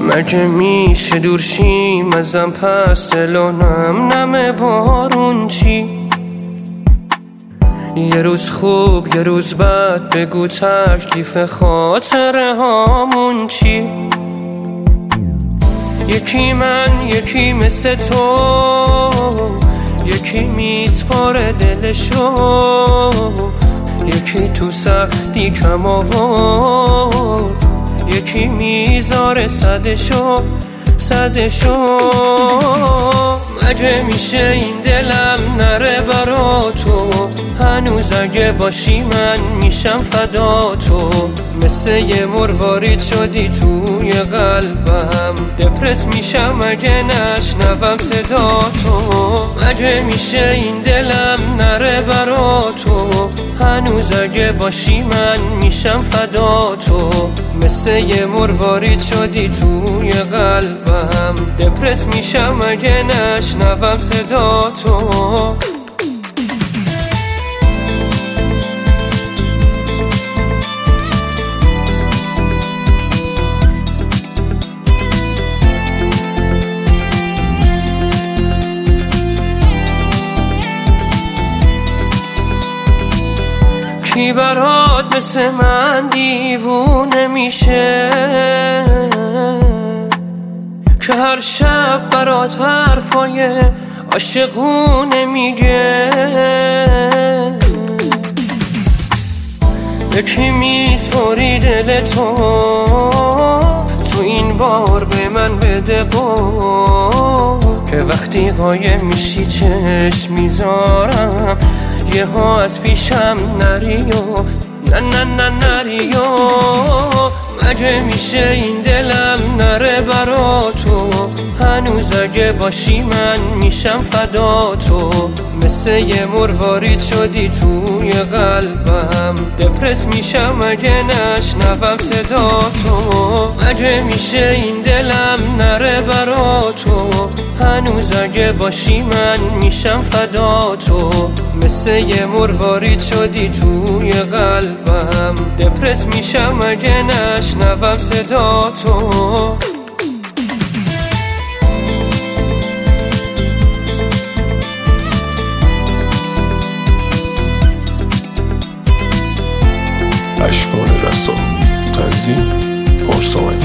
مگه میشه دور شیم ازم پس دل و نم نم بارون چی؟ یه روز خوب یه روز بد بگو تکلیف خاطره هامون چی؟ یکی من یکی مثل تو، یکی میسپاره دلشو، یکی تو سختی کم آورد، یکی میذاره صدشو. مگه میشه این دلم نره برا تو؟ هنوز اگه باشی من میشم فدا تو. مثل یه مروارید شدی توی قلبم، دپرس میشم اگه نشنوم صدا تو. مگه میشه این دلم نره برا تو؟ هنوز اگه باشی من میشم فدا تو. مثل یه مروارید شدی توی قلبم، دپرس میشم اگه نشنوم صدا تو. کی برات مثل من دیوونه میشه که هر شب برات حرفای عاشقونه میگه؟ یکی میسپاری دل تو این بار به من بده قول که وقتی قایم میشی چشم میذارم یه ها از پیشم نریو، نه نریو. مگه میشه این دلم نره برا تو؟ هنوز اگه باشی من میشم فدا تو. مثل یه مروارید شدی توی قلبم، دپرس میشم اگه نشنوم صدا تو. مگه میشه این دلم نره برا تو؟ هنوز اگه باشی من میشم فدا تو. مثل یه مروارید شدی توی قلبم، دپرس میشم اگه نشنوم صدا تو. اشکان رسا تنظیم پارسا